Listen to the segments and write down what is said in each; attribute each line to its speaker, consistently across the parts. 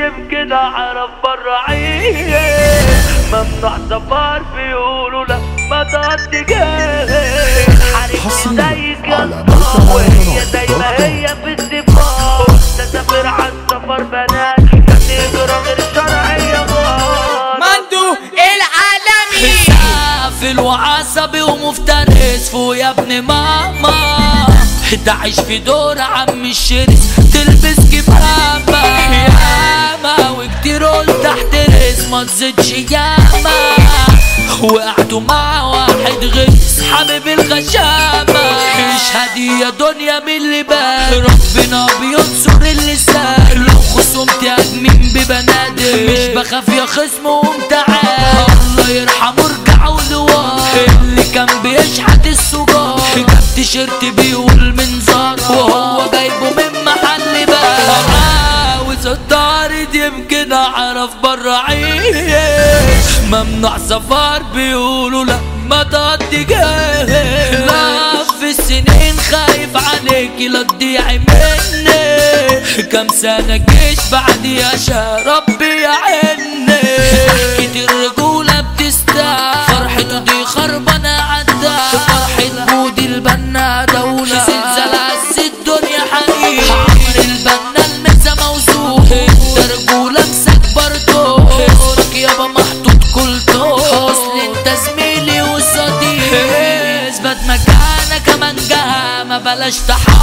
Speaker 1: يمكن اعرف برا عيش. ممنوع سفر بيقولوا لا ما تقضي جاي. حارب زيك يا وهي زي ما هي في السفار. تسافر عالسفر بنات كانت هجرة غير شرعية
Speaker 2: مندو العالمي
Speaker 3: سافل وعصبي ومفترس فوق يا ابن ماما. تعيش في دور عم الشرس تلبس كمامة ياما وكتير قلت احترس ما تزيدش ياما. وقعتوا مع واحد غيس حبيب الغشامة. اشهد يا دنيا من اللي بان ربنا بينصر اللسان. لو خصمت اجمين ببنادم مش بخاف يا خصم ومتعال. الله يرحمه ارجعوا لورا اللي كان بيشحت السجار. جاب تيشيرت بيقول من زارا وهو جايبه من محل بقى. عاوز اتعرض يمكن اعرف برا عيش. ممنوع سفر بيقولوا لا ما تقضي جاي. لف السنين خايف عليكي لا تضيعي مني. كم سنة جيش بعديها ربي يعيني. ضحكة الرجولة بتستاهل فرحته دي خربانة عدها. فرحة بودي البنا دولة زلزال عز الدنيا حقيقي. عمر البنا المسا موزون انت رجولة مسك برضو. اسمك يابا محطوط كل طول اصل انت زميلي وصديق. اثبت مكانك كمان جها ما بلاش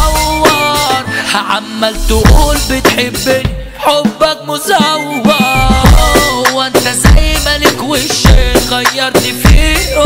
Speaker 3: تحور. عمال تقول بتحبني حبك مزور. هو انت زي ملك وشين غيرت فيه.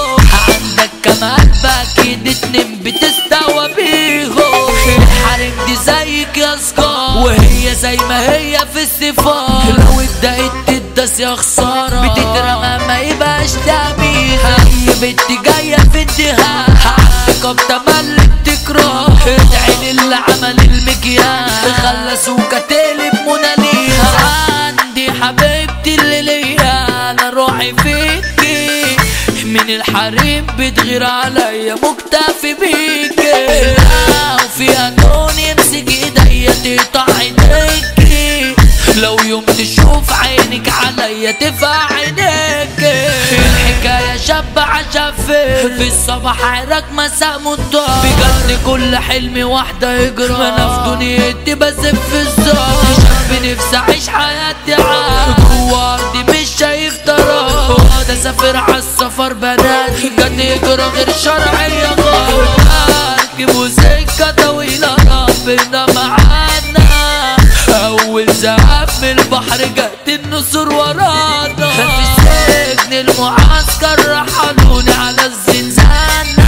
Speaker 3: عندك كمان باكيد اتنين بتستوى بيهم. الحريم دي زيك يا سكار وهي زي ما هي في الصفات. لو اتضايقت تدس يا خسارة بتترمى ما يبقاش تأمينها. هي بنت جاية في انتهاء عقب تملي بتكره. ادعي للي عمل المكياج خلى سوكة تقلب موناليزا. عندي حبيبتي اللي ليا انا روحي فيكي. من الحريم بتغير عليا مكتفي بيكي. لو فيها لون يمسك ايديا تقطع ايديكي. لو يوم تشوف عينك عليا تفقع عينيكي. الحكاية شاب عشافي في الصباح عراك مساء مضطر. بجد كل حلمي واحدة يجرى. انا في دنيتي بسف في الزار. شاب نفسي اعيش حياتي عاد جوا ارضي مش شايف طرف. ده سافر عالسفر بناتي كانت هجرة غير شرعية غلط. اركبوا سكة طويلة ربنا معانا. اول زعف من البحر جت النسور ورانا. في سجن المعسكر رحلوني على الزنزانة.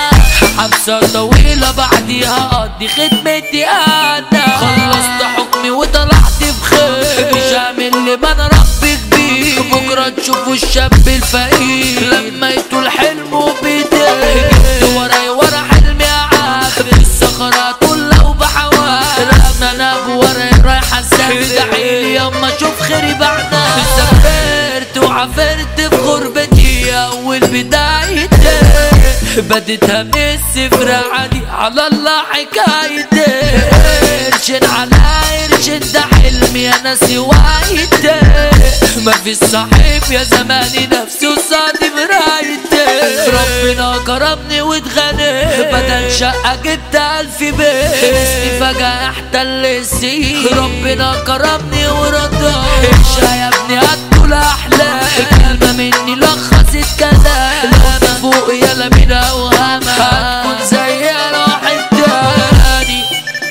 Speaker 3: حبسة طويلة بعديها اقضي خدمتي انا. خلصت حكمي وطلعت بخير مش عامل اللي انا ربي كبير. بكرة تشوفوا الشاب الفقير لما يطول حلمه بيديه. جبت وراي ورا حلمي عافر الصخرات لو بحوار. انا بوراي رايحة اسافر دعيلي ياما اشوف خيري بعدها. سافرت وعافرت في غربتي اول بدايتي. بديتها من الصفر عادي على الله حكايتي. قرشين على قرشين ده حلمي انا سوايتي. مفيش صاحب يا زماني نفسي وصادي مرايتي. ربنا كرمني واتغنيت بدل شقة جبت 1000 بيت. اسمي فجأة احتل السين ربنا كرمني ورضاني. امشي يا ابني هتطول احلام كلمة مني لخصت كلام. لو فوق يلا بينا اوهامك هتكون زي راحت تاني.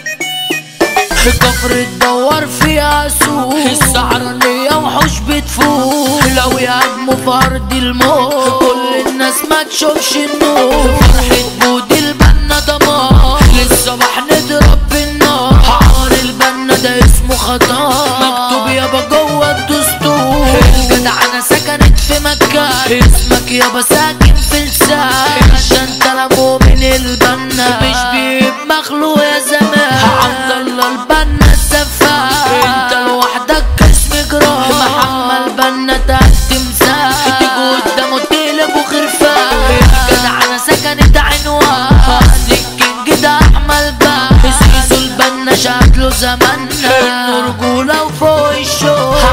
Speaker 3: كفر تدور فيها سوق السعرانية وحوش بتفوق. لو يهاجموا في ارض الموت كل الناس ما تشوفش النور. فرحة بودي البنا دمار للصباح نضرب بالنار. عار البنا ده اسمه خطار مكتوب يابا جوه الدستور. الجدعنة سكنت في مكان اسمك يابا ساكن في لسان. عشان طلبوا من البنا مش بيب مخلوق يا زمان. عبد الله البنا السفاح انت لوحدك اسم جراح. محمد البنا تحت تمساح تيجي قدامه تقلب وخرفان. الجدعنة سكنت عنوان اصل الكينج ده احمد بقى. زيزو البنا شكله زماننا انه رجولة وفوق الشغل. الشوق